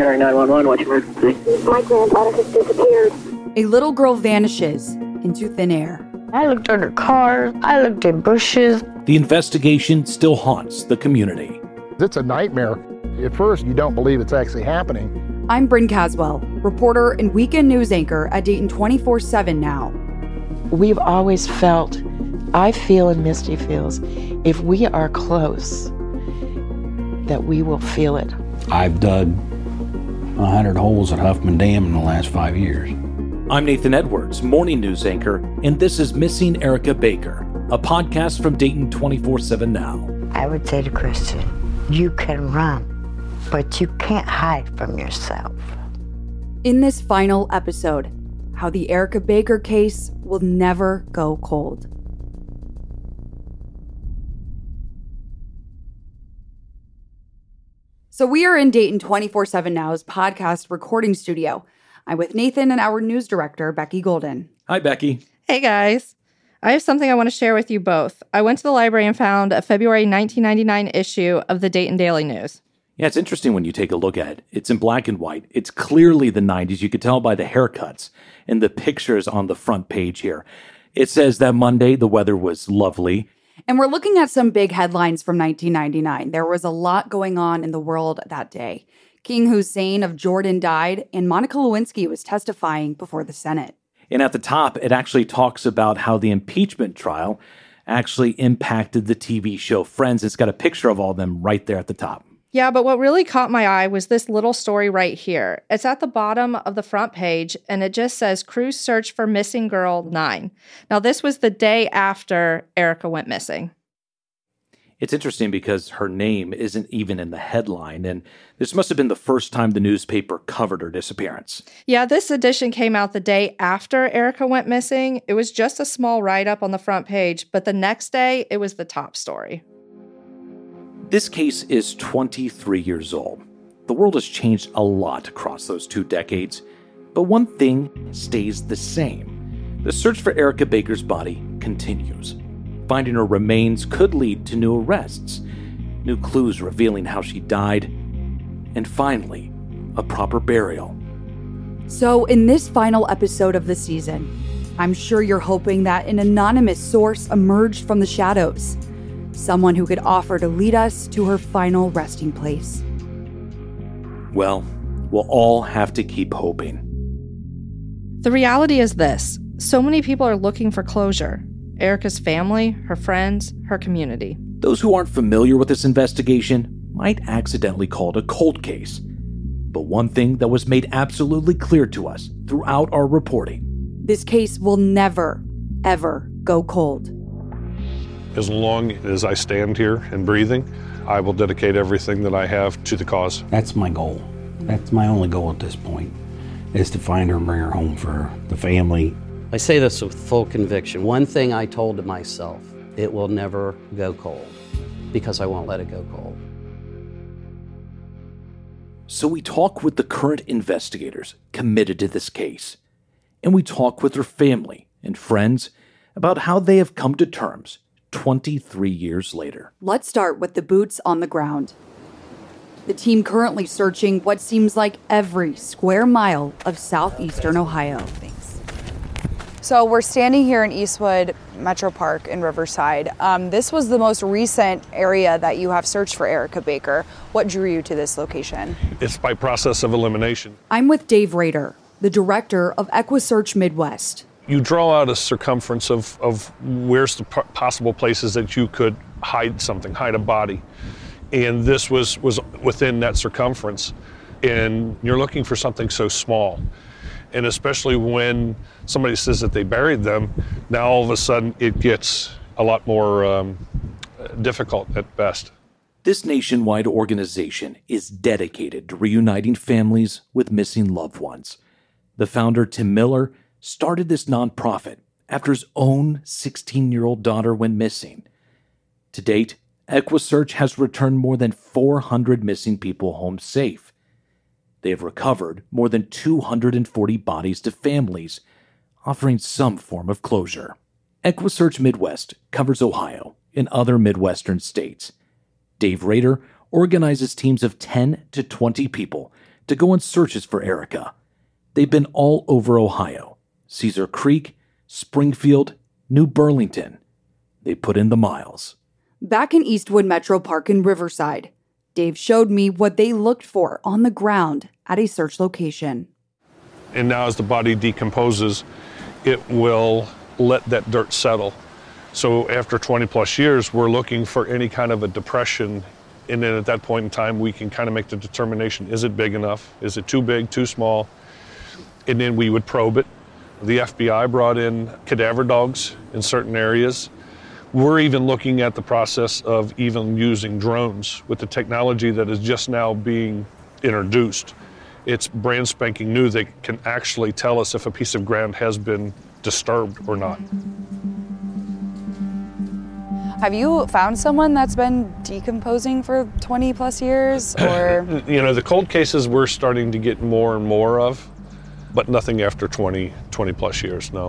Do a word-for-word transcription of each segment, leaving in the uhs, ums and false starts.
Center nine one one, what's your emergency? My granddaughter has disappeared. A little girl vanishes into thin air. I looked under cars. I looked in bushes. The investigation still haunts the community. It's a nightmare. At first, you don't believe it's actually happening. I'm Bryn Caswell, reporter and weekend news anchor at Dayton twenty-four seven Now. We've always felt, I feel and Misty feels, if we are close, that we will feel it. I've dug one hundred holes at Huffman Dam in the last five years. I'm Nathan Edwards, morning news anchor, and this is Missing Erica Baker, a podcast from Dayton twenty-four seven Now. I would say to Christian, you can run, but you can't hide from yourself. In this final episode, how the Erica Baker case will never go cold. So we are in Dayton twenty-four seven Now's podcast recording studio. I'm with Nathan and our news director, Becky Golden. Hi, Becky. Hey, guys. I have something I want to share with you both. I went to the library and found a February nineteen ninety-nine issue of the Dayton Daily News. Yeah, it's interesting when you take a look at it. It's in black and white. It's clearly the nineties. You could tell by the haircuts and the pictures on the front page here. It says that Monday, the weather was lovely. And we're looking at some big headlines from nineteen ninety-nine. There was a lot going on in the world that day. King Hussein of Jordan died, and Monica Lewinsky was testifying before the Senate. And at the top, it actually talks about how the impeachment trial actually impacted the T V show Friends. It's got a picture of all of them right there at the top. Yeah, but what really caught my eye was this little story right here. It's at the bottom of the front page, and it just says, Crews search for missing girl nine. Now, this was the day after Erica went missing. It's interesting because her name isn't even in the headline, and this must have been the first time the newspaper covered her disappearance. Yeah, this edition came out the day after Erica went missing. It was just a small write-up on the front page, but the next day, it was the top story. This case is twenty-three years old. The world has changed a lot across those two decades, but one thing stays the same. The search for Erica Baker's body continues. Finding her remains could lead to new arrests, new clues revealing how she died, and finally, a proper burial. So in this final episode of the season, I'm sure you're hoping that an anonymous source emerged from the shadows, someone who could offer to lead us to her final resting place. Well, we'll all have to keep hoping. The reality is this: so many people are looking for closure. Erica's family, her friends, her community. Those who aren't familiar with this investigation might accidentally call it a cold case. But one thing that was made absolutely clear to us throughout our reporting: this case will never, ever go cold. As long as I stand here and breathing, I will dedicate everything that I have to the cause. That's my goal. That's my only goal at this point, is to find her and bring her home for the family. I say this with full conviction. One thing I told to myself, it will never go cold, because I won't let it go cold. So we talk with the current investigators committed to this case, and we talk with her family and friends about how they have come to terms twenty-three years later. Let's start with the boots on the ground. The team currently searching what seems like every square mile of southeastern Ohio. So we're standing here in Eastwood Metro Park in Riverside. Um, this was the most recent area that you have searched for Erica Baker. What drew you to this location? It's by process of elimination. I'm with Dave Rader, the director of EquiSearch Midwest. You draw out a circumference of, of where's the possible places that you could hide something, hide a body. And this was, was within that circumference. And you're looking for something so small. And especially when somebody says that they buried them, now all of a sudden it gets a lot more um, difficult at best. This nationwide organization is dedicated to reuniting families with missing loved ones. The founder, Tim Miller, started this nonprofit after his own sixteen-year-old daughter went missing. To date, EquiSearch has returned more than four hundred missing people home safe. They have recovered more than two hundred forty bodies to families, offering some form of closure. EquiSearch Midwest covers Ohio and other Midwestern states. Dave Rader organizes teams of ten to twenty people to go on searches for Erica. They've been all over Ohio, Cedar Creek, Springfield, New Burlington. They put in the miles. Back in Eastwood Metro Park in Riverside, Dave showed me what they looked for on the ground at a search location. And now as the body decomposes, it will let that dirt settle. So after twenty plus years, we're looking for any kind of a depression. And then at that point in time, we can kind of make the determination, is it big enough? Is it too big, too small? And then we would probe it. The F B I brought in cadaver dogs in certain areas. We're even looking at the process of even using drones with the technology that is just now being introduced. It's brand spanking new. They can actually tell us if a piece of ground has been disturbed or not. Have you found someone that's been decomposing for twenty plus years, or? You know, the cold cases we're starting to get more and more of, but nothing after twenty, twenty plus years, no.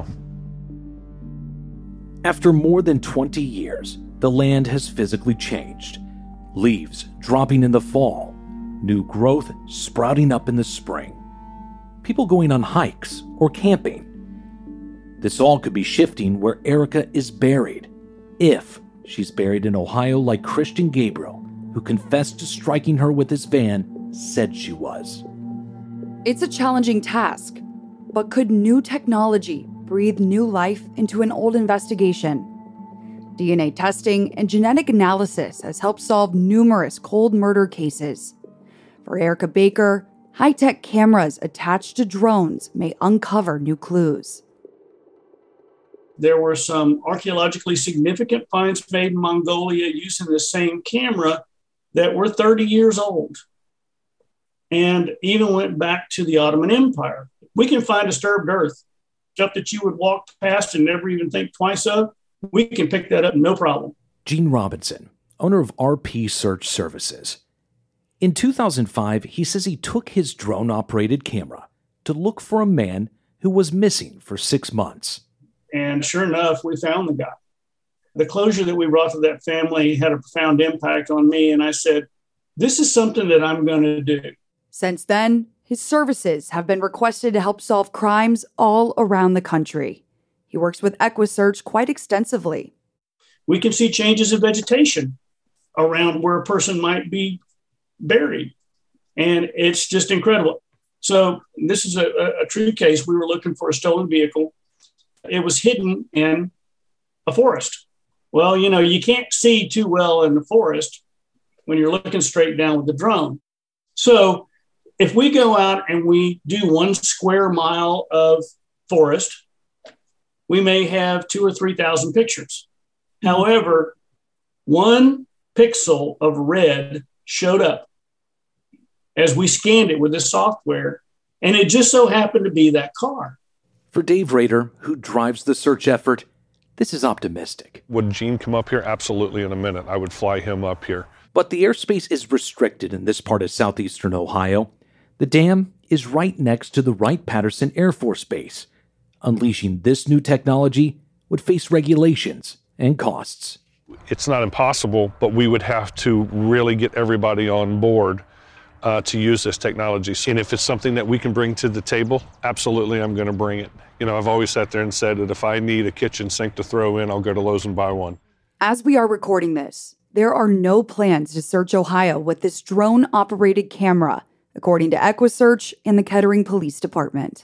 After more than twenty years, the land has physically changed. Leaves dropping in the fall, new growth sprouting up in the spring. People going on hikes or camping. This all could be shifting where Erica is buried, if she's buried in Ohio like Christian Gabriel, who confessed to striking her with his van, said she was. It's a challenging task, but could new technology breathe new life into an old investigation? D N A testing and genetic analysis has helped solve numerous cold murder cases. For Erica Baker, high-tech cameras attached to drones may uncover new clues. There were some archaeologically significant finds made in Mongolia using the same camera that were thirty years old, and even went back to the Ottoman Empire. We can find disturbed earth, stuff that you would walk past and never even think twice of. We can pick that up, no problem. Gene Robinson, owner of R P Search Services. In two thousand five, he says he took his drone-operated camera to look for a man who was missing for six months. And sure enough, we found the guy. The closure that we brought to that family had a profound impact on me, and I said, this is something that I'm going to do. Since then, his services have been requested to help solve crimes all around the country. He works with EquiSearch quite extensively. We can see changes in vegetation around where a person might be buried, and it's just incredible. So this is a, a, a true case. We were looking for a stolen vehicle. It was hidden in a forest. Well, you know, you can't see too well in the forest when you're looking straight down with the drone. So if we go out and we do one square mile of forest, we may have two or three thousand pictures. However, one pixel of red showed up as we scanned it with the software, and it just so happened to be that car. For Dave Rader, who drives the search effort, this is optimistic. Would Gene come up here? Absolutely, in a minute. I would fly him up here. But the airspace is restricted in this part of southeastern Ohio. The dam is right next to the Wright-Patterson Air Force Base. Unleashing this new technology would face regulations and costs. It's not impossible, but we would have to really get everybody on board uh, to use this technology. And if it's something that we can bring to the table, absolutely, I'm going to bring it. You know, I've always sat there and said that if I need a kitchen sink to throw in, I'll go to Lowe's and buy one. As we are recording this, there are no plans to search Ohio with this drone-operated camera, according to EquiSearch and the Kettering Police Department.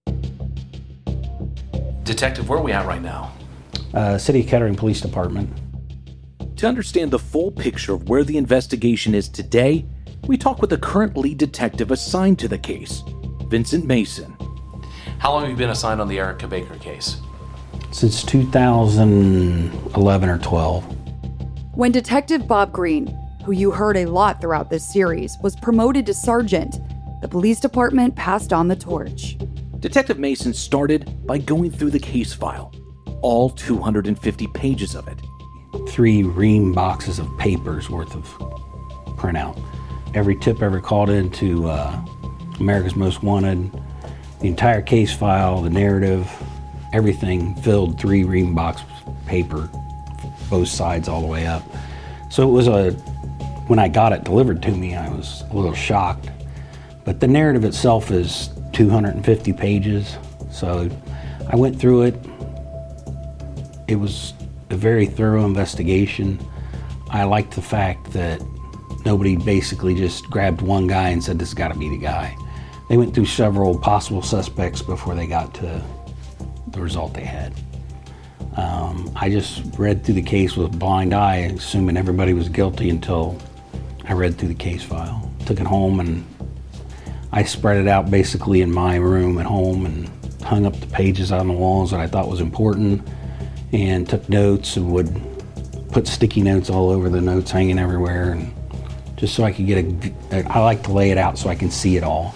Detective, where are we at right now? Uh, City of Kettering Police Department. To understand the full picture of where the investigation is today, we talk with the current lead detective assigned to the case, Vincent Mason. How long have you been assigned on the Erica Baker case? Since two thousand eleven or twelve. When Detective Bob Green, who you heard a lot throughout this series, was promoted to sergeant, the police department passed on the torch. Detective Mason started by going through the case file, all two hundred fifty pages of it. Three ream boxes of papers worth of printout. Every tip ever called into uh, America's Most Wanted, the entire case file, the narrative, everything filled three ream box paper, both sides all the way up. So it was a, when I got it delivered to me, I was a little shocked. But the narrative itself is two hundred fifty pages. So I went through it. It was a very thorough investigation. I liked the fact that nobody basically just grabbed one guy and said, this has got to be the guy. They went through several possible suspects before they got to the result they had. Um, I just read through the case with a blind eye, assuming everybody was guilty until I read through the case file. Took it home and I spread it out basically in my room at home and hung up the pages on the walls that I thought was important and took notes and would put sticky notes all over the notes hanging everywhere, and just so I could get a, I like to lay it out so I can see it all.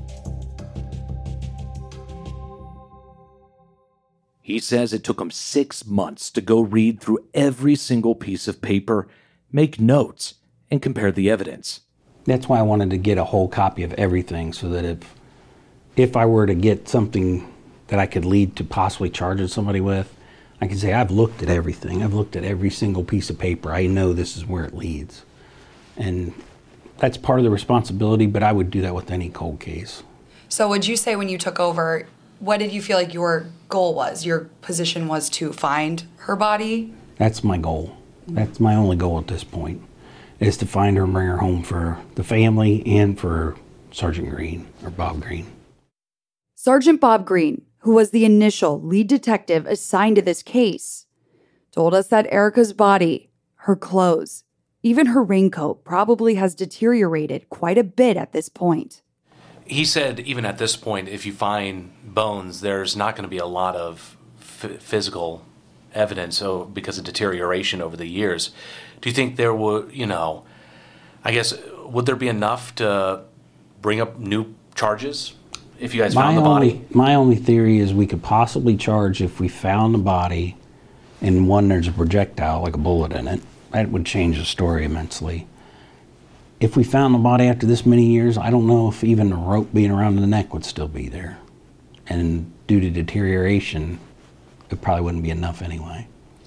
He says it took him six months to go read through every single piece of paper, make notes, and compare the evidence. That's why I wanted to get a whole copy of everything, so that if if I were to get something that I could lead to possibly charging somebody with, I could say, I've looked at everything. I've looked at every single piece of paper. I know this is where it leads. And that's part of the responsibility, but I would do that with any cold case. So would you say when you took over, what did you feel like your goal was? Your position was to find her body? That's my goal. That's my only goal at this point, is to find her and bring her home for the family and for Sergeant Green, or Bob Green. Sergeant Bob Green, who was the initial lead detective assigned to this case, told us that Erica's body, her clothes, even her raincoat probably has deteriorated quite a bit at this point. He said even at this point, if you find bones, there's not going to be a lot of f- physical evidence so, because of deterioration over the years. Do you think there would, you know, I guess, would there be enough to bring up new charges if you guys my found the only, body? My only theory is we could possibly charge if we found the body and one, there's a projectile, like a bullet in it. That would change the story immensely. If we found the body after this many years, I don't know if even the rope being around the neck would still be there. And due to deterioration, it probably wouldn't be enough anyway.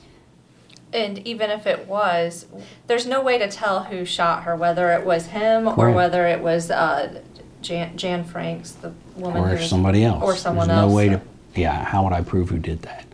And even if it was, there's no way to tell who shot her, whether it was him or Right. whether it was uh, Jan, Jan Franks, the woman Or who was, somebody else. Or someone There's else. no way to, yeah, how would I prove who did that?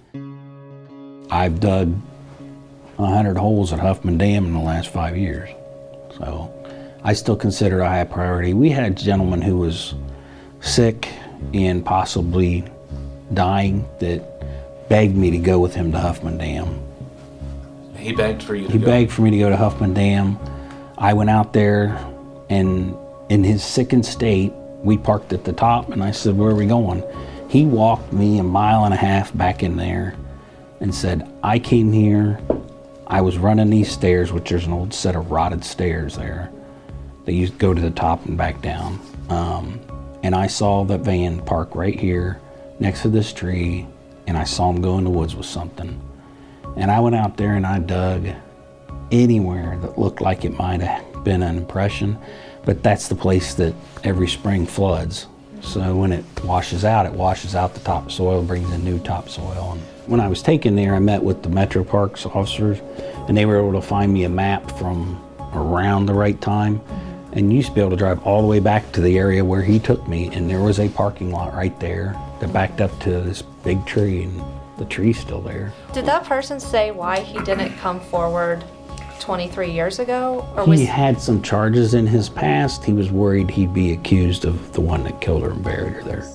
I've dug a hundred holes at Huffman Dam in the last five years. So I still consider it a high priority. We had a gentleman who was sick and possibly dying that begged me to go with him to Huffman Dam. He begged for you to He go. begged for me to go to Huffman Dam. I went out there, and in his sickened state, we parked at the top, and I said, where are we going? He walked me a mile and a half back in there and said, I came here, I was running these stairs, which there's an old set of rotted stairs there. They used to go to the top and back down. Um, and I saw that van park right here next to this tree, and I saw him go in the woods with something. And I went out there and I dug anywhere that looked like it might have been an impression, but that's the place that every spring floods. So when it washes out, it washes out the topsoil, brings in new topsoil. And when I was taken there, I met with the Metro Parks officers, and they were able to find me a map from around the right time. And you used to be able to drive all the way back to the area where he took me, and there was a parking lot right there that backed up to this big tree, and the tree's still there. Did that person say why he didn't come forward twenty-three years ago? Or He was had some charges in his past. He was worried he'd be accused of the one that killed her and buried her there.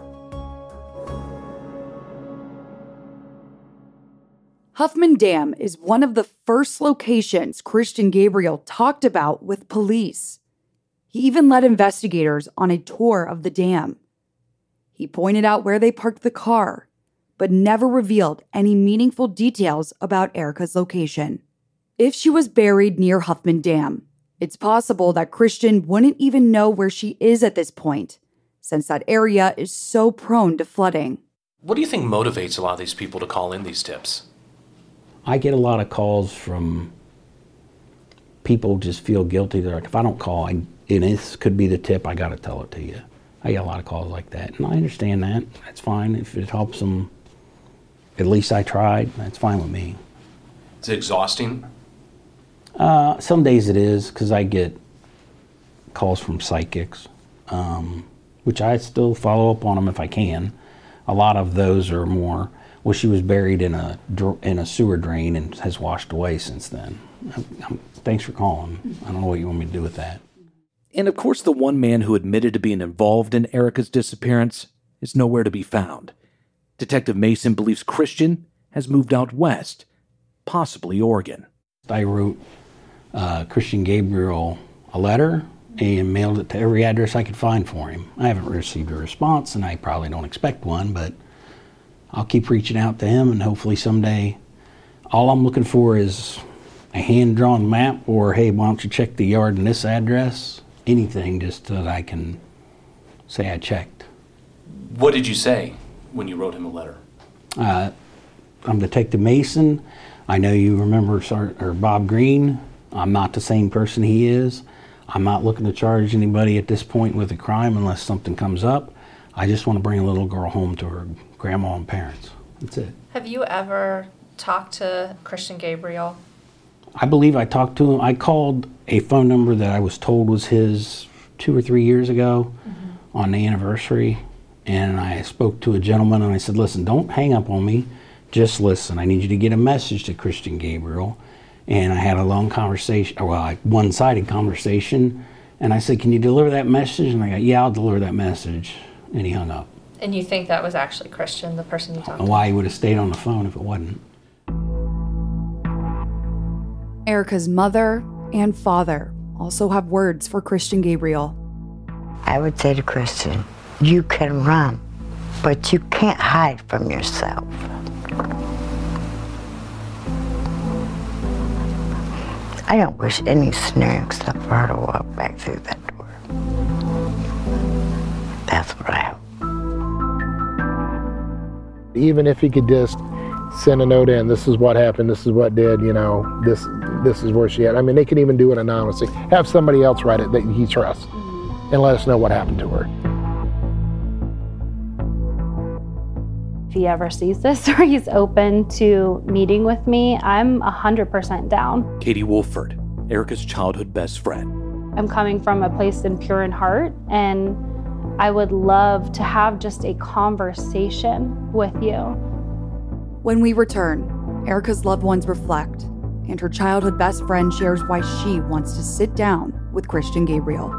Huffman Dam is one of the first locations Christian Gabriel talked about with police. He even led investigators on a tour of the dam. He pointed out where they parked the car, but never revealed any meaningful details about Erica's location. If she was buried near Huffman Dam, it's possible that Christian wouldn't even know where she is at this point, since that area is so prone to flooding. What do you think motivates a lot of these people to call in these tips? I get a lot of calls from people just feel guilty. They're like, if I don't call, I, and this could be the tip, I got to tell it to you. I get a lot of calls like that, and I understand that. That's fine. If it helps them, at least I tried. That's fine with me. Is it exhausting? Uh, some days it is, because I get calls from psychics. um, which I still follow up on them if I can. A lot of those are more, well, she was buried in a in a sewer drain and has washed away since then. I'm, I'm, thanks for calling. I don't know what you want me to do with that. And of course, the one man who admitted to being involved in Erica's disappearance is nowhere to be found. Detective Mason believes Christian has moved out west, possibly Oregon. I wrote uh, Christian Gabriel a letter and mailed it to every address I could find for him. I haven't received a response, and I probably don't expect one, but I'll keep reaching out to him, and hopefully someday all I'm looking for is a hand-drawn map or, hey, why don't you check the yard in this address? Anything just so that I can say I checked. What did you say when you wrote him a letter? Uh, I'm Detective Mason. I know you remember Sar- or Bob Green. I'm not the same person he is. I'm not looking to charge anybody at this point with a crime unless something comes up. I just want to bring a little girl home to her grandma and parents. That's it. Have you ever talked to Christian Gabriel? I believe I talked to him. I called a phone number that I was told was his two or three years ago mm-hmm. on the anniversary. And I spoke to a gentleman and I said, listen, don't hang up on me. Just listen. I need you to get a message to Christian Gabriel. And I had a long conversation, well, a one-sided conversation. And I said, can you deliver that message? And I got, yeah, I'll deliver that message. And he hung up. And you think that was actually Christian, the person you talked to? I don't know why he would have stayed on the phone if it wasn't. Erica's mother and father also have words for Christian Gabriel. I would say to Christian, you can run, but you can't hide from yourself. I don't wish any scenario except for her to walk back through that door. That's what I hope. Even if he could just send a note in, this is what happened, this is what did, you know, this this is where she had. I mean, they can even do it anonymously. Have somebody else write it that he trusts and let us know what happened to her. If he ever sees this or he's open to meeting with me, I'm one hundred percent down. Katie Wolford, Erica's childhood best friend. I'm coming from a place in pure in heart, and I would love to have just a conversation with you. When we return, Erica's loved ones reflect, and her childhood best friend shares why she wants to sit down with Christian Gabriel.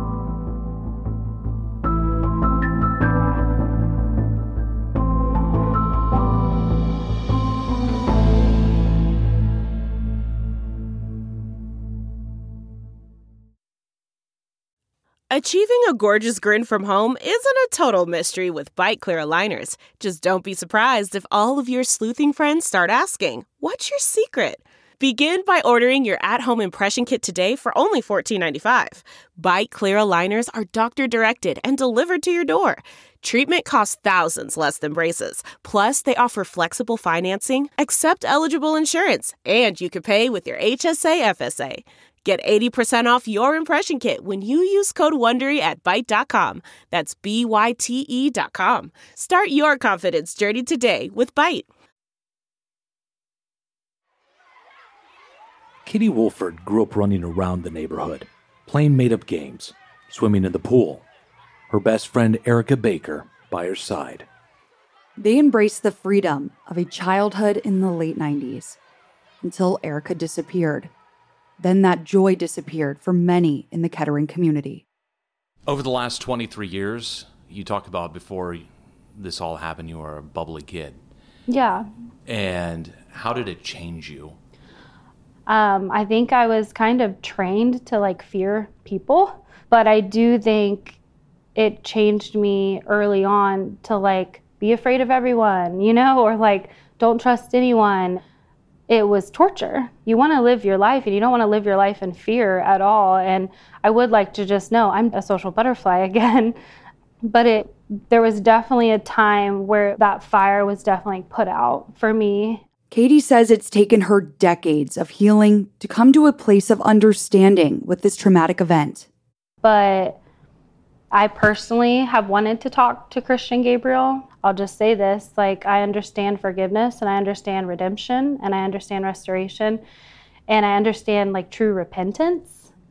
Achieving a gorgeous grin from home isn't a total mystery with Byte Clear aligners. Just don't be surprised if all of your sleuthing friends start asking, what's your secret? Begin by ordering your at-home impression kit today for only fourteen ninety-five. Byte Clear aligners are doctor-directed and delivered to your door. Treatment costs thousands less than braces. Plus, they offer flexible financing, accept eligible insurance, and you can pay with your H S A F S A. Get eighty percent off your impression kit when you use code WONDERY at byte dot com. That's B Y T E dot com. Start your confidence journey today with Byte. Katie Wolford grew up running around the neighborhood, playing made-up games, swimming in the pool. Her best friend Erica Baker by her side. They embraced the freedom of a childhood in the late nineties until Erica disappeared. Then that joy disappeared for many in the Kettering community. Over the last twenty-three years, you talked about before this all happened, you were a bubbly kid. Yeah. And how did it change you? Um, I think I was kind of trained to like fear people, but I do think it changed me early on to like be afraid of everyone, you know, or like don't trust anyone. It was torture. You want to live your life and you don't want to live your life in fear at all. And I would like to just know I'm a social butterfly again. But it there was definitely a time where that fire was definitely put out for me. Katie says it's taken her decades of healing to come to a place of understanding with this traumatic event. But I personally have wanted to talk to Christian Gabriel. I'll just say this, like I understand forgiveness and I understand redemption and I understand restoration and I understand like true repentance.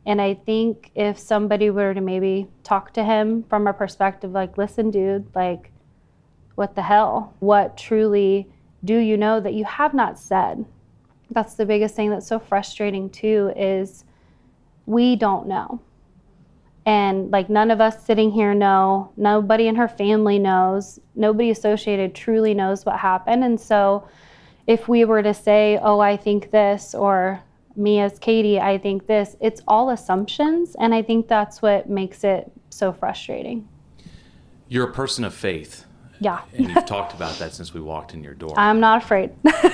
And I think if somebody were to maybe talk to him from a perspective like, listen, dude, like, what the hell? What truly do you know that you have not said? That's the biggest thing that's so frustrating too, is we don't know. And like none of us sitting here know, nobody in her family knows, nobody associated truly knows what happened. And so if we were to say, oh, I think this, or me as Katie, I think this, it's all assumptions. And I think that's what makes it so frustrating. You're a person of faith. Yeah. And you've talked about that since we walked in your door. I'm not afraid.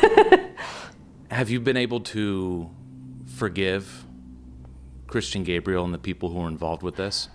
Have you been able to forgive Christian Gabriel and the people who were involved with this?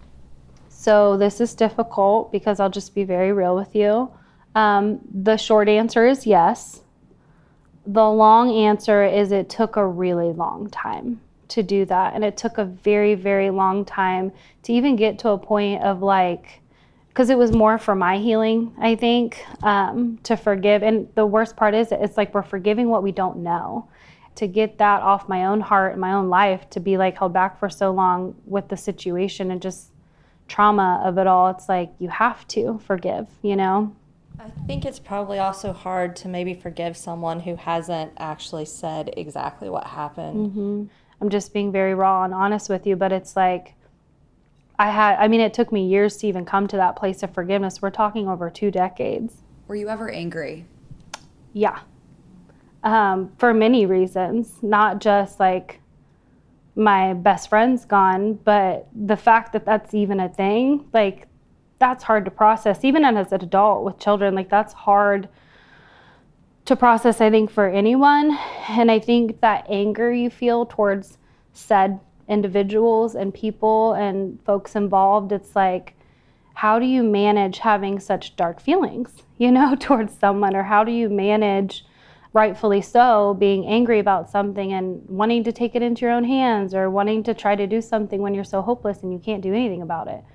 So this is difficult because I'll just be very real with you. Um, the short answer is yes. The long answer is it took a really long time to do that. And it took a very, very long time to even get to a point of like, because it was more for my healing, I think, um, to forgive. And the worst part is it's like we're forgiving what we don't know. To get that off my own heart and my own life, to be like held back for so long with the situation and just trauma of it all, it's like you have to forgive, you know? I think it's probably also hard to maybe forgive someone who hasn't actually said exactly what happened. Mm-hmm. I'm just being very raw and honest with you, but it's like, I had, I mean, it took me years to even come to that place of forgiveness. We're talking over two decades. Were you ever angry? Yeah. Um, for many reasons, not just like my best friend's gone, but the fact that that's even a thing, like that's hard to process. Even as an adult with children, like that's hard to process, I think, for anyone. And I think that anger you feel towards said individuals and people and folks involved, it's like, how do you manage having such dark feelings, you know, towards someone? Or how do you manage, rightfully so, being angry about something and wanting to take it into your own hands or wanting to try to do something when you're so hopeless and you can't do anything about it?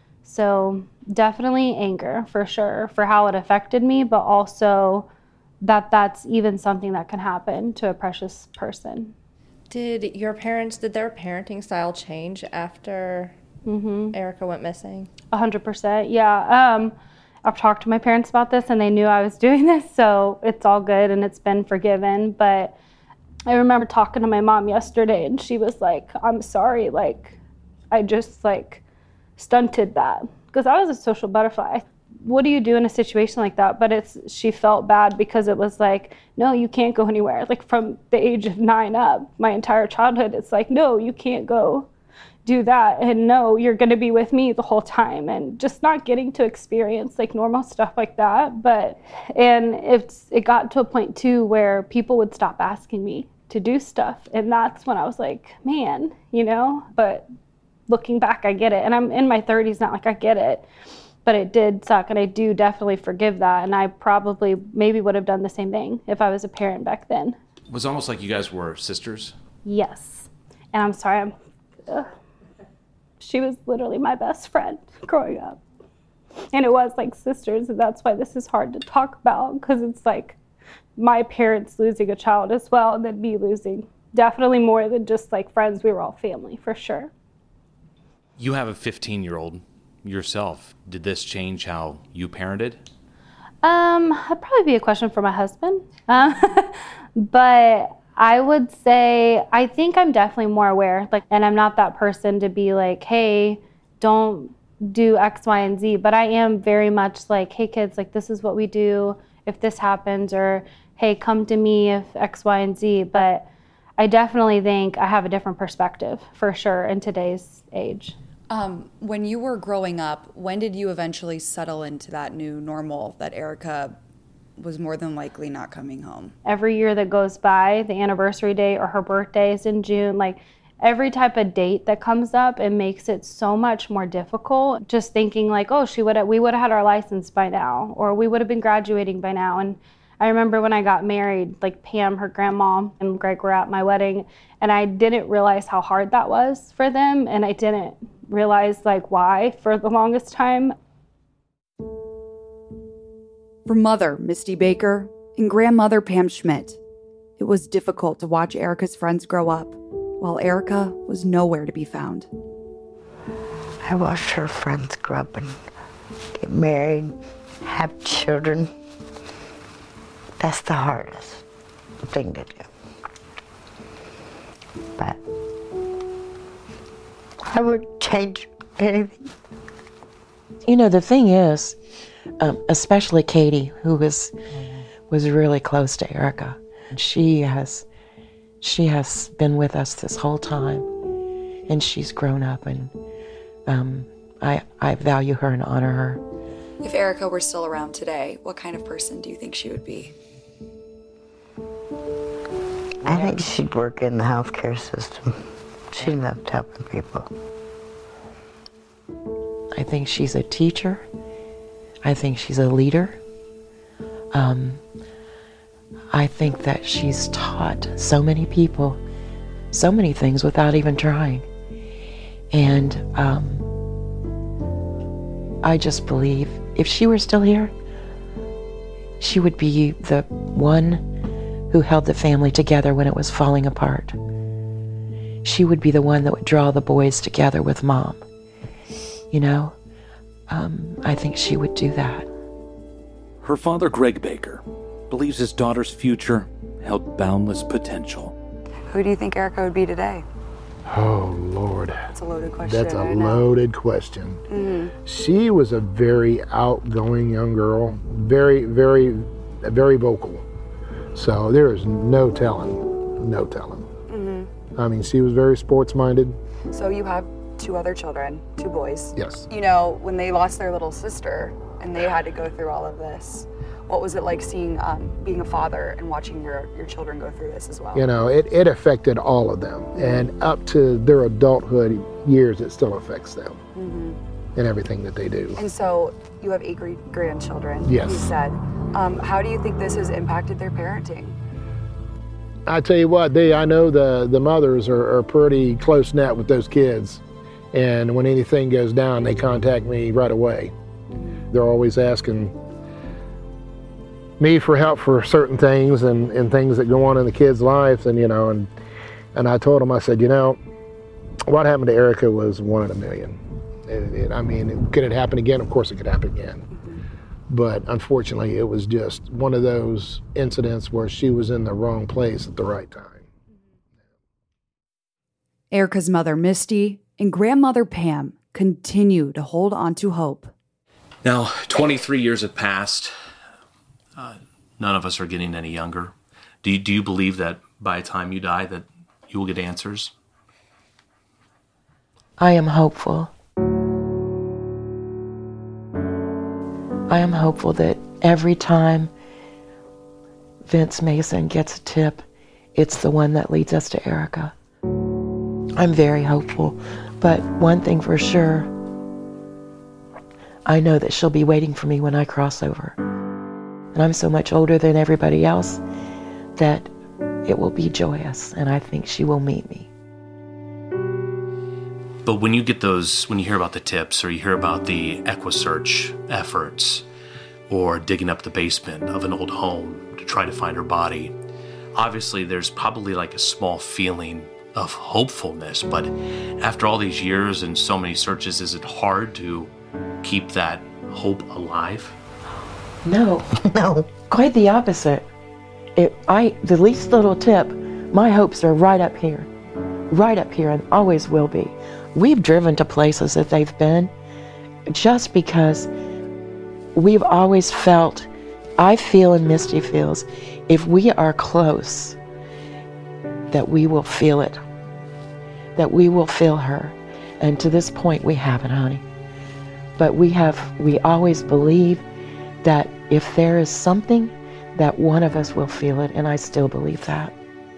So definitely anger, for sure, for how it affected me, but also that that's even something that can happen to a precious person. Did your parents, did their parenting style change after mm-hmm. Erica went missing? A hundred percent, yeah. Um, I've talked to my parents about this and they knew I was doing this, so it's all good and it's been forgiven. But I remember talking to my mom yesterday and she was like, I'm sorry, like, I just like stunted that. Because I was a social butterfly. What do you do in a situation like that? But it's, she felt bad because it was like, no, you can't go anywhere. Like from the age of nine up, my entire childhood, it's like, no, you can't go do that. And no, you're going to be with me the whole time. And just not getting to experience like normal stuff like that. But, and it's, it got to a point too where people would stop asking me to do stuff. And that's when I was like, man, you know, but looking back, I get it. And I'm in my thirties, not like I get it. But it did suck, and I do definitely forgive that. And I probably maybe would have done the same thing if I was a parent back then. It was almost like you guys were sisters. Yes. And I'm sorry, I'm, ugh. She was literally my best friend growing up. And it was like sisters, and that's why this is hard to talk about, because it's like my parents losing a child as well, and then me losing. Definitely more than just like friends. We were all family, for sure. You have a fifteen-year-old yourself. Did this change how you parented? Um, that'd probably be a question for my husband. Uh, but I would say, I think I'm definitely more aware. Like, and I'm not that person to be like, hey, don't do X, Y, and Z. But I am very much like, hey, kids, like this is what we do if this happens, or hey, come to me if X, Y, and Z. But I definitely think I have a different perspective for sure in today's age. Um, when you were growing up, when did you eventually settle into that new normal that Erica was more than likely not coming home? Every year that goes by, the anniversary date or her birthday is in June, like every type of date that comes up, it makes it so much more difficult. Just thinking like, oh, she would have, we would have had our license by now, or we would have been graduating by now. And I remember when I got married, like Pam, her grandma, and Greg were at my wedding, and I didn't realize how hard that was for them, and I didn't realize like why for the longest time. For mother, Misty Baker, and grandmother, Pam Schmidt, it was difficult to watch Erica's friends grow up while Erica was nowhere to be found. I watched her friends grow up and get married, have children. That's the hardest thing to do. But I would change anything. You know, the thing is, um, especially Katie, who was was really close to Erica, she has she has been with us this whole time, and she's grown up, and um, I I value her and honor her. If Erica were still around today, what kind of person do you think she would be? I think she'd work in the healthcare system. She loved helping people. I think she's a teacher. I think she's a leader. Um, I think that she's taught so many people so many things without even trying. And um, I just believe if she were still here, she would be the one who held the family together when it was falling apart. She would be the one that would draw the boys together with Mom. You know, um, I think she would do that. Her father, Greg Baker, believes his daughter's future held boundless potential. Who do you think Erica would be today? Oh, Lord. That's a loaded question. That's a loaded question. Mm-hmm. She was a very outgoing young girl, very, very, very vocal. So there is no telling, no telling. Mm-hmm. I mean, she was very sports-minded. So you have two other children, two boys. Yes. You know, when they lost their little sister and they had to go through all of this, what was it like seeing, um, being a father and watching your, your children go through this as well? You know, it, it affected all of them. And up to their adulthood years, it still affects them Mm-hmm. in everything that they do. And so you have eight great grandchildren, Yes. you said. Um, how do you think this has impacted their parenting? I tell you what, they, I know the, the mothers are, are pretty close-knit with those kids. And when anything goes down, they contact me right away. They're always asking me for help for certain things and, and things that go on in the kids' lives. And, you know, and, and I told them, I said, you know, what happened to Erica was one in a million. It, it, I mean, could it happen again? Of course it could happen again. But unfortunately, it was just one of those incidents where she was in the wrong place at the right time. Erica's mother, Misty, and grandmother, Pam, continue to hold on to hope. Now, twenty-three years have passed. Uh, none of us are getting any younger. Do you, do you believe that by the time you die that you will get answers? I am hopeful. I am hopeful that every time Vince Mason gets a tip, it's the one that leads us to Erica. I'm very hopeful, but one thing for sure, I know that she'll be waiting for me when I cross over. And I'm so much older than everybody else that it will be joyous, and I think she will meet me. But when you get those, when you hear about the tips or you hear about the EquiSearch efforts or digging up the basement of an old home to try to find her body, obviously there's probably like a small feeling of hopefulness. But after all these years and so many searches, is it hard to keep that hope alive? No, no, quite the opposite. It, I, the least little tip, my hopes are right up here, right up here, and always will be. We've driven to places that they've been just because we've always felt, I feel and Misty feels, if we are close, that we will feel it, that we will feel her. And to this point, we haven't, honey. But we have, we always believe that if there is something, that one of us will feel it, and I still believe that.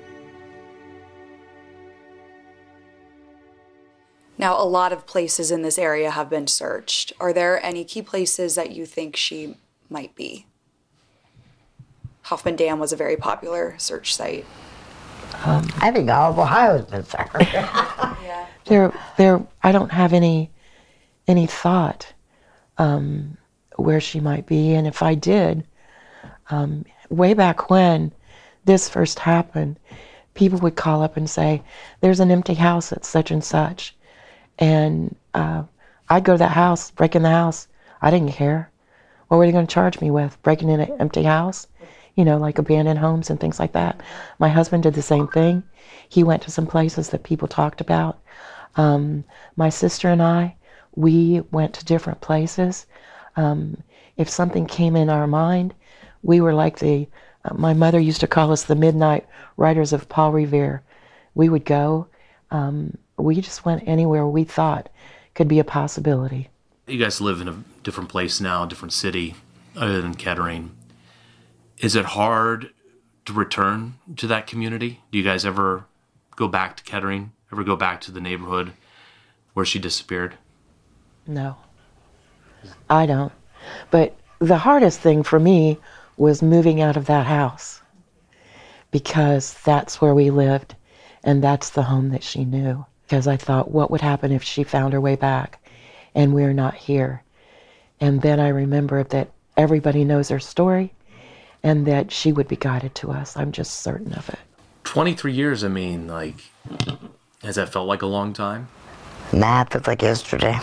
Now, a lot of places in this area have been searched. Are there any key places that you think she might be? Hoffman Dam was a very popular search site. Um, I think all of Ohio's been searched. Yeah. There, there. I don't have any, any thought um, where she might be, and if I did, um, way back when this first happened, people would call up and say, there's an empty house at such and such. And uh, I'd go to that house, break in the house. I didn't care. What were they going to charge me with? Breaking in an empty house? You know, like abandoned homes and things like that. My husband did the same thing. He went to some places that people talked about. Um, my sister and I, we went to different places. Um, if something came in our mind, we were like the, uh, my mother used to call us the midnight riders of Paul Revere. We would go, um, we just went anywhere we thought could be a possibility. You guys live in a different place now, a different city, other than Kettering. Is it hard to return to that community? Do you guys ever go back to Kettering? Ever go back to the neighborhood where she disappeared? No, I don't. But the hardest thing for me was moving out of that house, because that's where we lived and that's the home that she knew. Because I thought, what would happen if she found her way back and we're not here? And then I remembered that everybody knows her story and that she would be guided to us. I'm just certain of it. twenty-three years, I mean, like, has that felt like a long time? Nah, it feels like yesterday.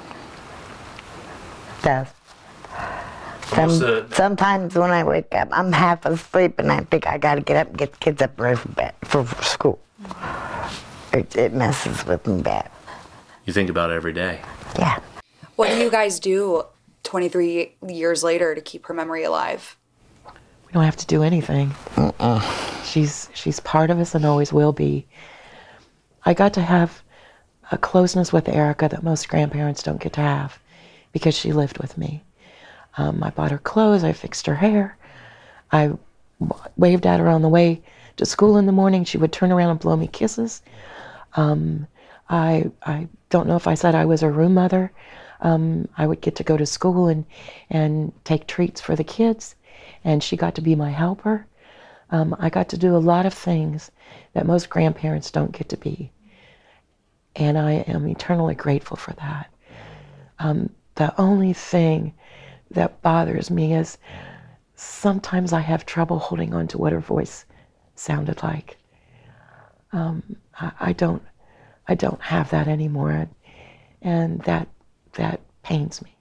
Does. Some, the... Sometimes when I wake up, I'm half asleep and I think I gotta get up and get the kids up ready for bed, for, for school. It, it messes with me bad. You think about it every day? Yeah. What do you guys do twenty-three years later to keep her memory alive? We don't have to do anything. Uh-uh. She's she's part of us and always will be. I got to have a closeness with Erica that most grandparents don't get to have because she lived with me. Um, I bought her clothes, I fixed her hair, I waved at her on the way to school in the morning. She would turn around and blow me kisses. Um, I I don't know if I said I was her room mother. Um, I would get to go to school and, and take treats for the kids, and she got to be my helper. Um, I got to do a lot of things that most grandparents don't get to be, and I am eternally grateful for that. Um, the only thing that bothers me is sometimes I have trouble holding on to what her voice sounded like. Um, I, I don't, I don't have that anymore, and that that pains me.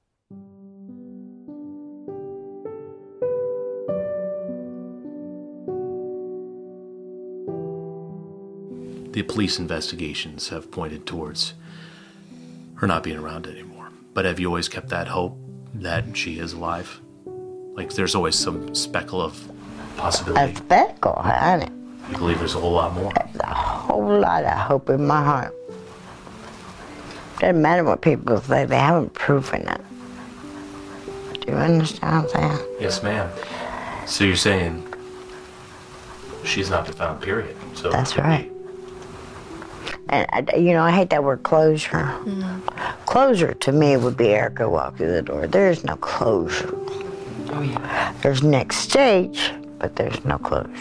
The police investigations have pointed towards her not being around anymore. But have you always kept that hope that she is alive? Like, there's always some speckle of possibility. A speckle, honey. You believe there's a whole lot more? There's a whole lot of hope in my heart. Doesn't matter what people say, they haven't proven it. Do you understand what I'm saying? Yes, ma'am. So you're saying she's not been found, period. So that's right. And, I, you know, I hate that word closure. Mm-hmm. Closure to me would be Erica walk through the door. There is no closure. Oh, yeah. There's next stage, but there's no closure.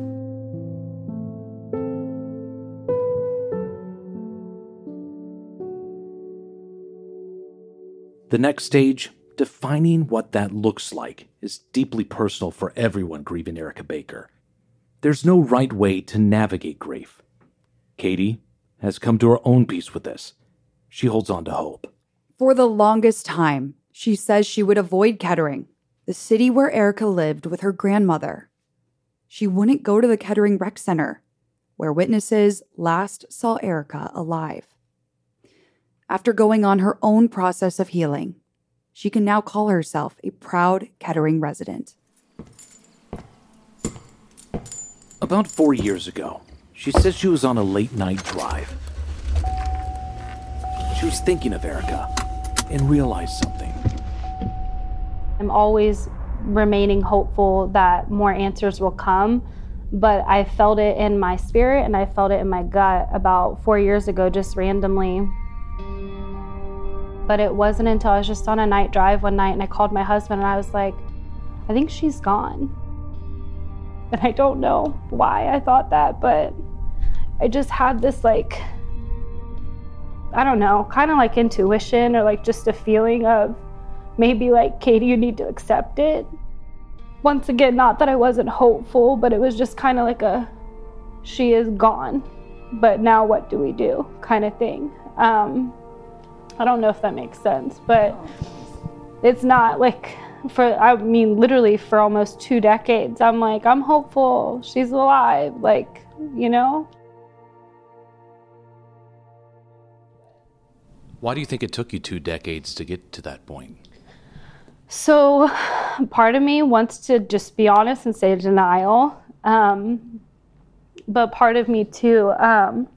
The next stage, defining what that looks like, is deeply personal for everyone grieving Erica Baker. There's no right way to navigate grief. Katie has come to her own peace with this. She holds on to hope. For the longest time, she says she would avoid Kettering, the city where Erica lived with her grandmother. She wouldn't go to the Kettering Rec Center, where witnesses last saw Erica alive. After going on her own process of healing, she can now call herself a proud Kettering resident. About four years ago, she says she was on a late-night drive. She was thinking of Erica and realized something. I'm always remaining hopeful that more answers will come, but I felt it in my spirit and I felt it in my gut about four years ago, just randomly. But it wasn't until I was just on a night drive one night and I called my husband and I was like, I think she's gone. And I don't know why I thought that, but I just had this like, I don't know, kind of like intuition or like just a feeling of maybe like, Katie, you need to accept it. Once again, not that I wasn't hopeful, but it was just kind of like a, she is gone, but now what do we do, kind of thing. Um, I don't know if that makes sense, but it's not like, for, I mean, literally for almost two decades, I'm like, I'm hopeful she's alive, like, you know? Why do you think it took you two decades to get to that point? So part of me wants to just be honest and say denial. Um, but part of me too, um,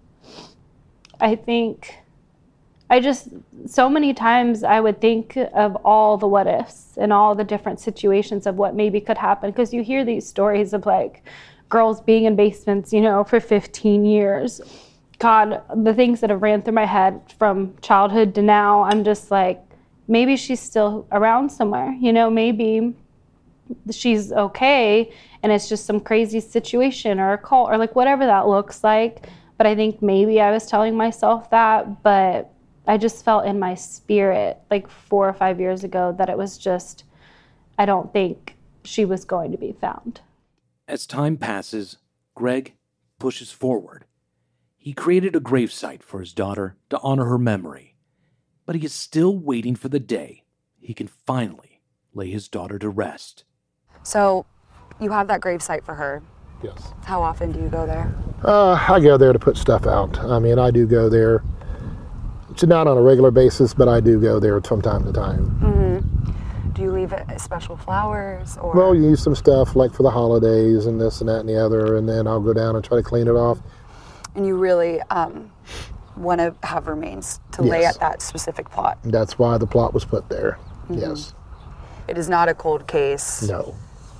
I think, I just, so many times I would think of all the what ifs and all the different situations of what maybe could happen. Because you hear these stories of like girls being in basements, you know, for fifteen years. God, the things that have ran through my head from childhood to now, I'm just like, maybe she's still around somewhere, you know, maybe she's okay and it's just some crazy situation or a cult or like whatever that looks like. But I think maybe I was telling myself that, but I just felt in my spirit like four or five years ago that it was just, I don't think she was going to be found. As time passes, Greg pushes forward. He created a gravesite for his daughter to honor her memory, but he is still waiting for the day he can finally lay his daughter to rest. So you have that gravesite for her. Yes. How often do you go there? Uh, I go there to put stuff out. I mean, I do go there. It's not on a regular basis, but I do go there from time to time. Mm-hmm. Do you leave it special flowers or? Well, you use some stuff like for the holidays and this and that and the other, and then I'll go down and try to clean it off. And you really um, want to have remains to yes. lay at that specific plot. That's why the plot was put there. Mm-hmm. Yes. It is not a cold case. No.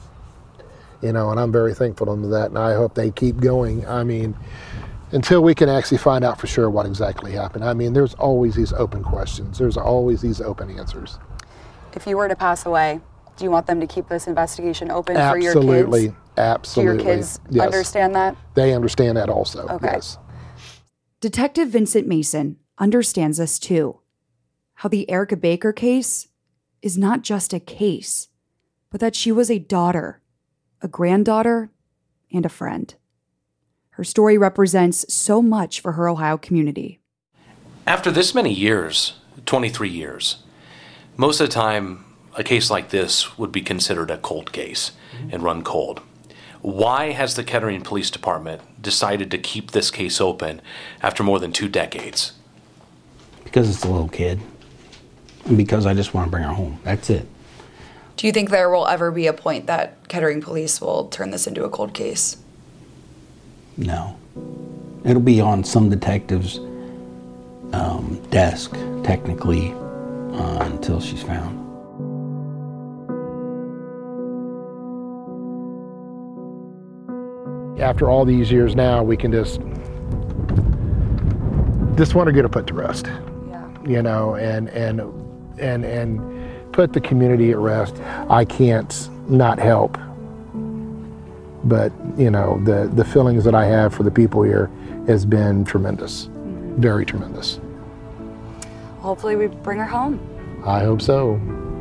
You know, and I'm very thankful to that, and I hope they keep going. I mean, until we can actually find out for sure what exactly happened. I mean, there's always these open questions. There's always these open answers. If you were to pass away, do you want them to keep this investigation open Absolutely. for your kids? Absolutely. Absolutely. Do your kids yes. understand that? They understand that also, okay. yes. Detective Vincent Mason understands this too. How the Erica Baker case is not just a case, but that she was a daughter, a granddaughter, and a friend. Her story represents so much for her Ohio community. After this many years, twenty-three years, most of the time, a case like this would be considered a cold case and run cold. Why has the Kettering Police Department decided to keep this case open after more than two decades? Because it's a little kid. And because I just want to bring her home. That's it. Do you think there will ever be a point that Kettering Police will turn this into a cold case? No. It'll be on some detective's um, desk, technically, uh, until she's found. After all these years now, we can just just want to get her put to rest. Yeah. You know, and and and and put the community at rest. I can't not help. But, you know, the, the feelings that I have for the people here has been tremendous. Mm-hmm. Very tremendous. Hopefully we bring her home. I hope so.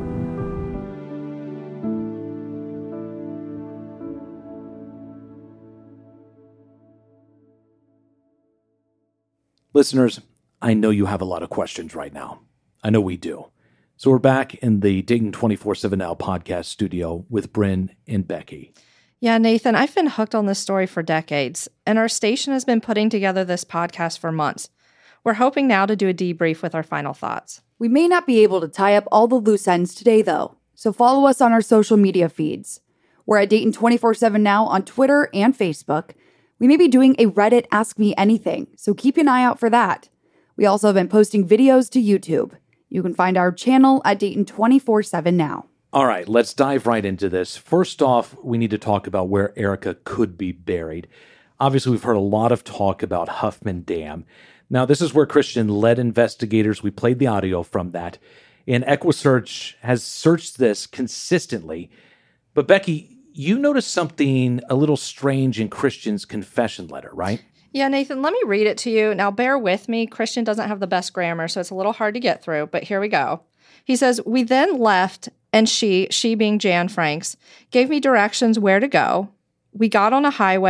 Listeners, I know you have a lot of questions right now. I know we do. So we're back in the Dayton twenty-four seven Now podcast studio with Bryn and Becky. Yeah, Nathan, I've been hooked on this story for decades, and our station has been putting together this podcast for months. We're hoping now to do a debrief with our final thoughts. We may not be able to tie up all the loose ends today, though, so follow us on our social media feeds. We're at Dayton twenty-four seven Now on Twitter and Facebook. We may be doing a Reddit Ask Me Anything, so keep an eye out for that. We also have been posting videos to YouTube. You can find our channel at Dayton twenty-four seven Now. All right, let's dive right into this. First off, we need to talk about where Erica could be buried. Obviously, we've heard a lot of talk about Huffman Dam. Now, this is where Christian led investigators. We played the audio from that. And EquiSearch has searched this consistently. But Becky, you noticed something a little strange in Christian's confession letter, right? Yeah, Nathan, let me read it to you. Now, bear with me. Christian doesn't have the best grammar, so it's a little hard to get through, but here we go. He says, "We then left, and she, she being Jan Franks, gave me directions where to go. We got on a highway,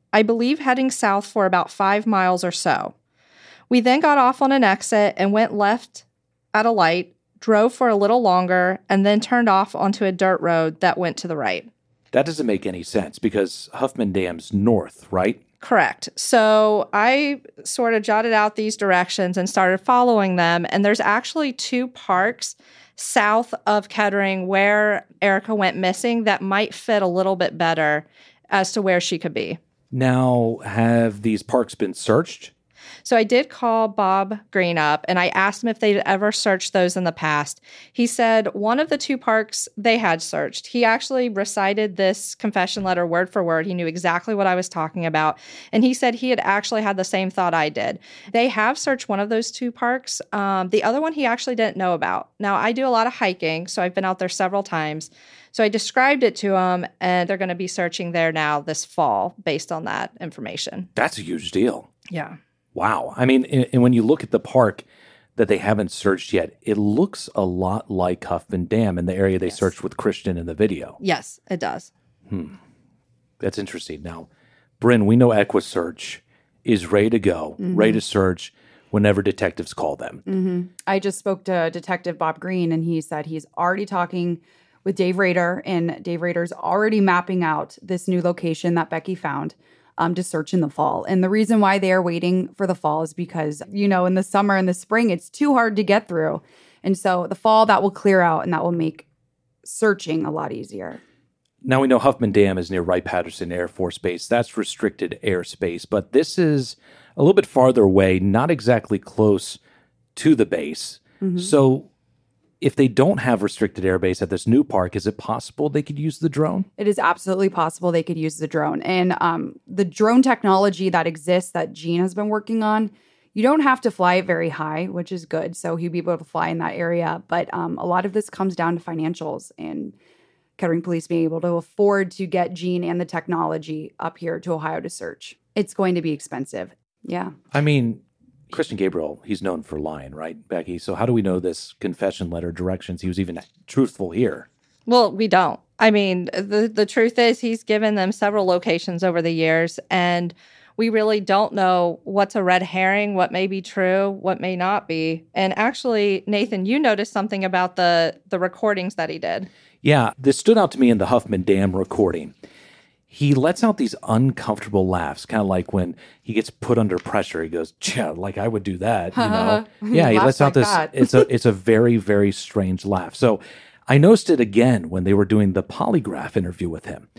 I believe heading south for about five miles or so. We then got off on an exit and went left at a light, drove for a little longer, and then turned off onto a dirt road that went to the right. That doesn't make any sense because Huffman Dam's north, right? Correct. So I sort of jotted out these directions and started following them. And there's actually two parks south of Kettering where Erica went missing that might fit a little bit better as to where she could be. Now, have these parks been searched? So I did call Bob Green up and I asked him if they'd ever searched those in the past. He said one of the two parks they had searched. He actually recited this confession letter word for word. He knew exactly what I was talking about. And he said he had actually had the same thought I did. They have searched one of those two parks. Um, the other one he actually didn't know about. Now, I do a lot of hiking, so I've been out there several times. So I described it to him, and they're going to be searching there now this fall based on that information. That's a huge deal. Yeah. Wow. I mean, and, and when you look at the park that they haven't searched yet, it looks a lot like Huffman Dam in the area they yes. searched with Christian in the video. Yes, it does. Hmm. That's interesting. Now, Bryn, we know EquuSearch is ready to go, mm-hmm. ready to search whenever detectives call them. Mm-hmm. I just spoke to Detective Bob Green, and he said he's already talking with Dave Rader, and Dave Rader's already mapping out this new location that Becky found um, to search in the fall. And the reason why they are waiting for the fall is because, you know, in the summer and the spring, it's too hard to get through. And so the fall, that will clear out, and that will make searching a lot easier. Now, we know Huffman Dam is near Wright-Patterson Air Force Base. That's restricted airspace, but this is a little bit farther away, not exactly close to the base. Mm-hmm. So if they don't have restricted airbase at this new park, is it possible they could use the drone? It is absolutely possible they could use the drone. And um, the drone technology that exists that Gene has been working on, you don't have to fly it very high, which is good. So he'd be able to fly in that area. But um, a lot of this comes down to financials and Kettering Police being able to afford to get Gene and the technology up here to Ohio to search. It's going to be expensive. Yeah. I mean, Christian Gabriel, he's known for lying, right, Becky? So how do we know this confession letter directions? He was even truthful here. Well, we don't. I mean, the, the truth is he's given them several locations over the years, and we really don't know what's a red herring, what may be true, what may not be. And actually, Nathan, you noticed something about the, the recordings that he did. Yeah, this stood out to me in the Huffman Dam recording. He lets out these uncomfortable laughs, kind of like when he gets put under pressure. He goes, "Yeah, like I would do that," you know. Yeah, he lets out this. it's a it's a very very strange laugh. So I noticed it again when they were doing the polygraph interview with him,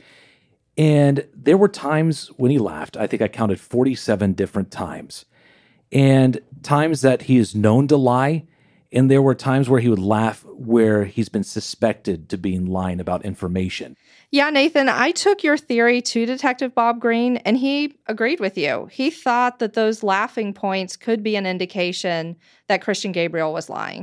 and there were times when he laughed. I think I counted forty-seven different times, and times that he is known to lie. And there were times where he would laugh where he's been suspected to being lying about information. Yeah, Nathan, I took your theory to Detective Bob Green, and he agreed with you. He thought that those laughing points could be an indication that Christian Gabriel was lying.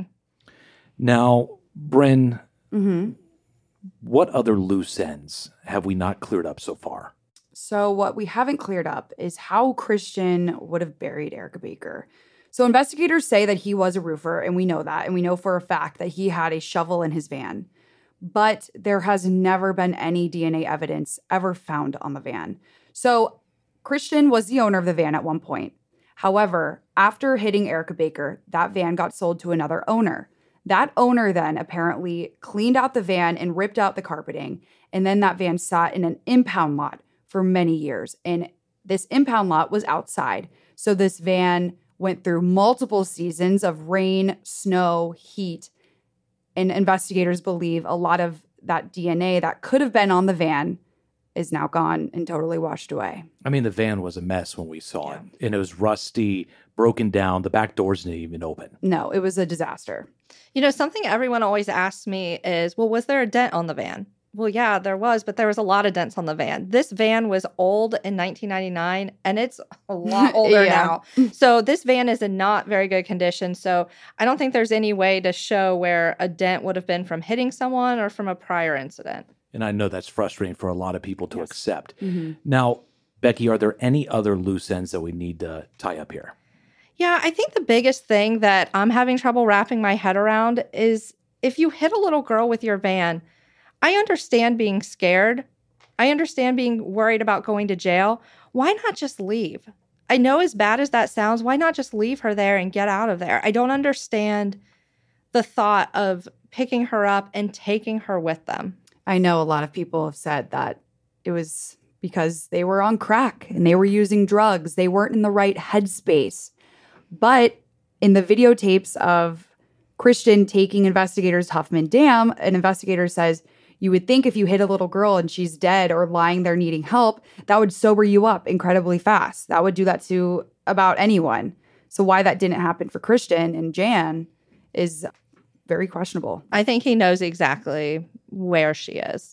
Now, Bryn, mm-hmm. what other loose ends have we not cleared up so far? So what we haven't cleared up is how Christian would have buried Erica Baker. So investigators say that he was a roofer, and we know that, and we know for a fact that he had a shovel in his van. But there has never been any D N A evidence ever found on the van. So Christian was the owner of the van at one point. However, after hitting Erica Baker, that van got sold to another owner. That owner then apparently cleaned out the van and ripped out the carpeting, and then that van sat in an impound lot for many years. And this impound lot was outside. So this van went through multiple seasons of rain, snow, heat, and investigators believe a lot of that D N A that could have been on the van is now gone and totally washed away. I mean, the van was a mess when we saw yeah. it, and it was rusty, broken down. The back doors didn't even open. No, it was a disaster. You know, something everyone always asks me is, well, was there a dent on the van? Well, yeah, there was, but there was a lot of dents on the van. This van was old in nineteen ninety-nine, and it's a lot older yeah. now. So this van is in not very good condition. So I don't think there's any way to show where a dent would have been from hitting someone or from a prior incident. And I know that's frustrating for a lot of people to yes. accept. Mm-hmm. Now, Becky, are there any other loose ends that we need to tie up here? Yeah, I think the biggest thing that I'm having trouble wrapping my head around is if you hit a little girl with your van, I understand being scared. I understand being worried about going to jail. why not just leave? I know as bad as that sounds, why not just leave her there and get out of there? I don't understand the thought of picking her up and taking her with them. I know a lot of people have said that it was because they were on crack and they were using drugs. They weren't in the right headspace. But in the videotapes of Christian taking investigators to Huffman Dam, an investigator says, you would think if you hit a little girl and she's dead or lying there needing help, that would sober you up incredibly fast. That would do that to about anyone. So why that didn't happen for Christian and Jan is very questionable. I think he knows exactly where she is.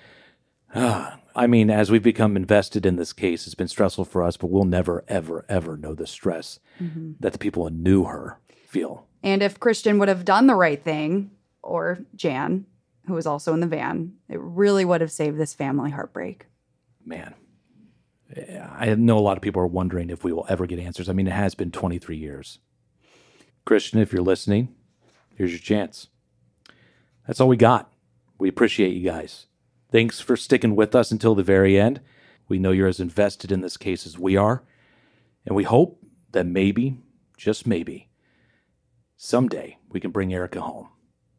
I mean, as we've become invested in this case, it's been stressful for us, but we'll never, ever, ever know the stress mm-hmm. that the people who knew her feel. And if Christian would have done the right thing, or Jan, who was also in the van, it really would have saved this family heartbreak. Man, I know a lot of people are wondering if we will ever get answers. I mean, it has been twenty-three years. Christian, if you're listening, here's your chance. That's all we got. We appreciate you guys. Thanks for sticking with us until the very end. We know you're as invested in this case as we are. And we hope that maybe, just maybe, someday we can bring Erica home.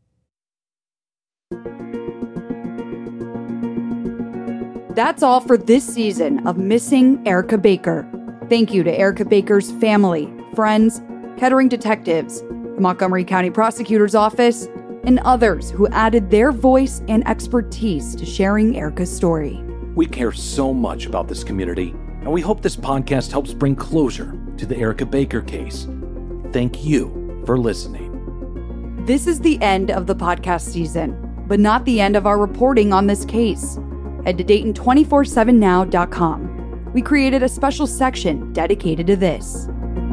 That's all for this season of Missing Erica Baker. Thank you to Erica Baker's family, friends, Kettering detectives, the Montgomery County Prosecutor's Office, and others who added their voice and expertise to sharing Erica's story. We care so much about this community, and we hope this podcast helps bring closure to the Erica Baker case. Thank you for listening. This is the end of the podcast season, but not the end of our reporting on this case. Head to Dayton two four seven now dot com. We created a special section dedicated to this.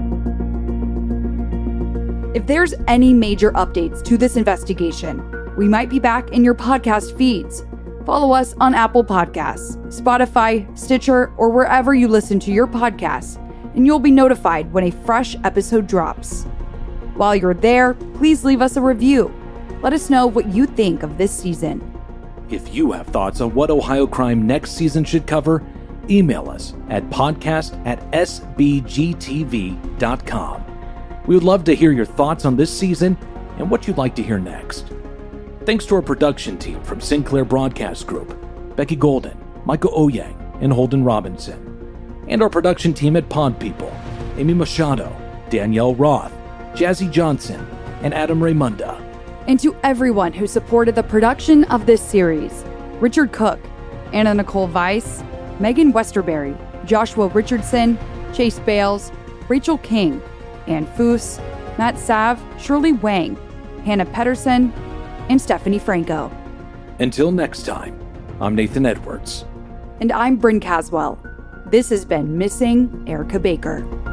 If there's any major updates to this investigation, we might be back in your podcast feeds. Follow us on Apple Podcasts, Spotify, Stitcher, or wherever you listen to your podcasts, and you'll be notified when a fresh episode drops. While you're there, please leave us a review. Let us know what you think of this season. If you have thoughts on what Ohio Crime next season should cover, email us at podcast at s b g t v dot com. We would love to hear your thoughts on this season and what you'd like to hear next. Thanks to our production team from Sinclair Broadcast Group, Becky Golden, Michael Oyang, and Holden Robinson. And our production team at Pod People, Amy Machado, Danielle Roth, Jazzy Johnson, and Adam Raymunda. And to everyone who supported the production of this series, Richard Cook, Anna Nicole Weiss, Megan Westerberry, Joshua Richardson, Chase Bales, Rachel King, Ann Foose, Matt Sav, Shirley Wang, Hannah Pedersen, and Stephanie Franco. Until next time, I'm Nathan Edwards. And I'm Bryn Caswell. This has been Missing Erica Baker.